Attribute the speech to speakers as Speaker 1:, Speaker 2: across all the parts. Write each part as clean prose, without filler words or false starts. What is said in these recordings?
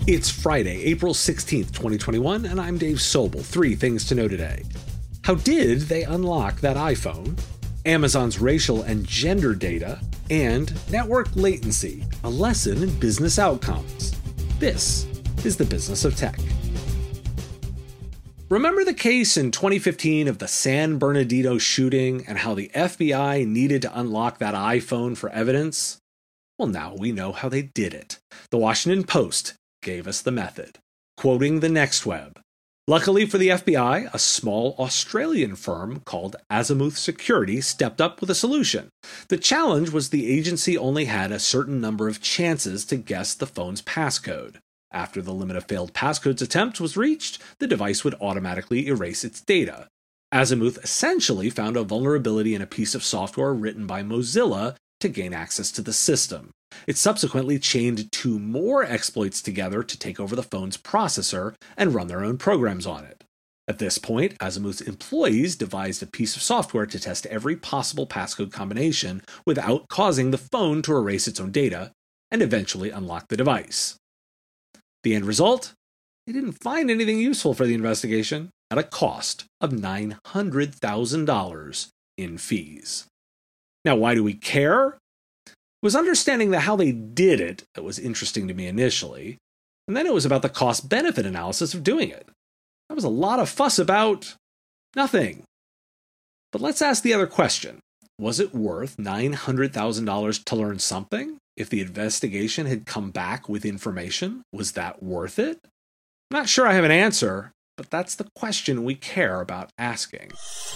Speaker 1: It's Friday, April 16th, 2021, and I'm Dave Sobel. 3 things to know today. How did they unlock that iPhone? Amazon's racial and gender data, and network latency, a lesson in business outcomes. This is the Business of Tech. Remember the case in 2015 of the San Bernardino shooting and how the FBI needed to unlock that iPhone for evidence? Well, now we know how they did it. The Washington Post gave us the method, quoting the NextWeb. Luckily for the FBI, a small Australian firm called Azimuth Security stepped up with a solution. The challenge was the agency only had a certain number of chances to guess the phone's passcode. After the limit of failed passcodes attempt was reached, the device would automatically erase its data. Azimuth essentially found a vulnerability in a piece of software written by Mozilla to gain access to the system. It subsequently chained 2 more exploits together to take over the phone's processor and run their own programs on it. At this point, Azimuth's employees devised a piece of software to test every possible passcode combination without causing the phone to erase its own data, and eventually unlock the device. The end result? They didn't find anything useful for the investigation at a cost of $900,000 in fees. Now, why do we care? It was understanding that how they did it that was interesting to me initially, and then it was about the cost-benefit analysis of doing it. That was a lot of fuss about nothing. But let's ask the other question. Was it worth $900,000 to learn something? If the investigation had come back with information, was that worth it? I'm not sure I have an answer, but that's the question we care about asking.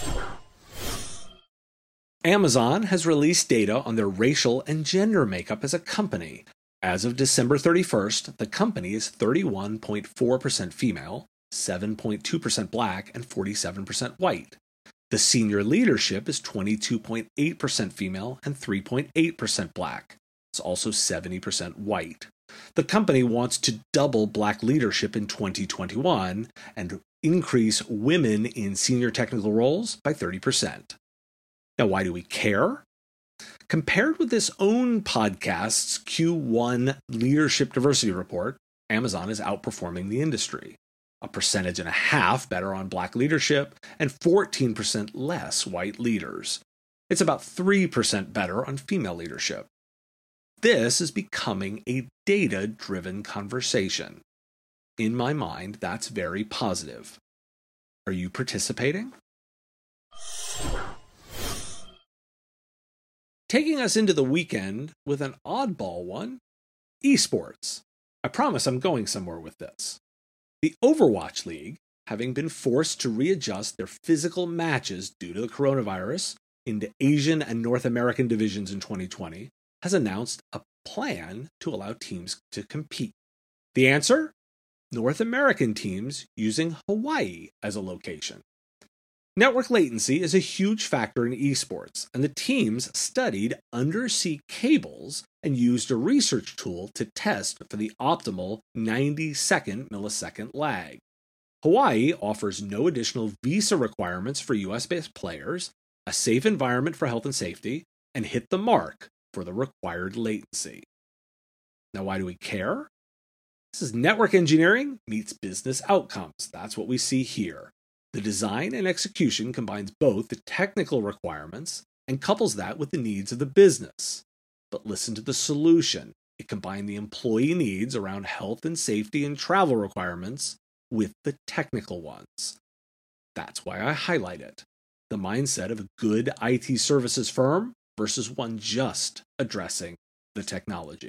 Speaker 1: Amazon has released data on their racial and gender makeup as a company. As of December 31st, the company is 31.4% female, 7.2% black, and 47% white. The senior leadership is 22.8% female and 3.8% black. It's also 70% white. The company wants to double black leadership in 2021 and increase women in senior technical roles by 30%. Now, why do we care? Compared with this own podcast's Q1 Leadership Diversity Report, Amazon is outperforming the industry. 1.5% better on black leadership and 14% less white leaders. It's about 3% better on female leadership. This is becoming a data-driven conversation. In my mind, that's very positive. Are you participating? Taking us into the weekend with an oddball one, esports. I promise I'm going somewhere with this. The Overwatch League, having been forced to readjust their physical matches due to the coronavirus into Asian and North American divisions in 2020, has announced a plan to allow teams to compete. The answer? North American teams using Hawaii as a location. Network latency is a huge factor in esports, and the teams studied undersea cables and used a research tool to test for the optimal 90-second millisecond lag. Hawaii offers no additional visa requirements for US-based players, a safe environment for health and safety, and hit the mark for the required latency. Now, why do we care? This is network engineering meets business outcomes. That's what we see here. The design and execution combines both the technical requirements and couples that with the needs of the business. But listen to the solution. It combined the employee needs around health and safety and travel requirements with the technical ones. That's why I highlight it. The mindset of a good IT services firm versus one just addressing the technology.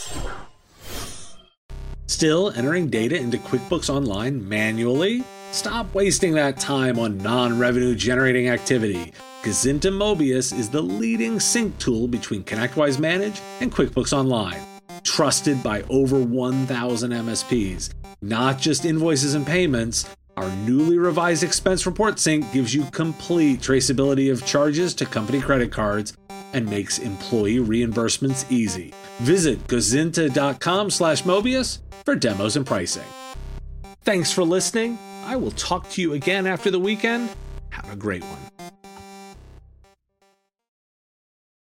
Speaker 1: Still entering data into QuickBooks Online manually? Stop wasting that time on non-revenue generating activity. Gazinta Mobius is the leading sync tool between ConnectWise Manage and QuickBooks Online. Trusted by over 1,000 MSPs. Not just invoices and payments, our newly revised expense report sync gives you complete traceability of charges to company credit cards and makes employee reimbursements easy. Visit gazinta.com/Mobius for demos and pricing. Thanks for listening. I will talk to you again after the weekend. Have a great one.